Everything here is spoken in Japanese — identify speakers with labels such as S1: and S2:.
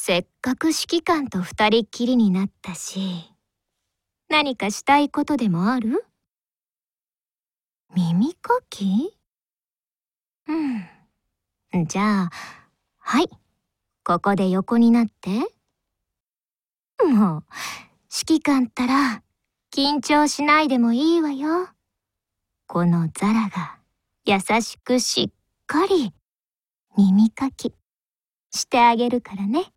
S1: せっかく指揮官と二人っきりになったし、何かしたいことでもある？耳かき？じゃあ、はい、ここで横になって。もう、指揮官ったら、緊張しないでもいいわよ。このザラが、優しくしっかり、耳かき、してあげるからね。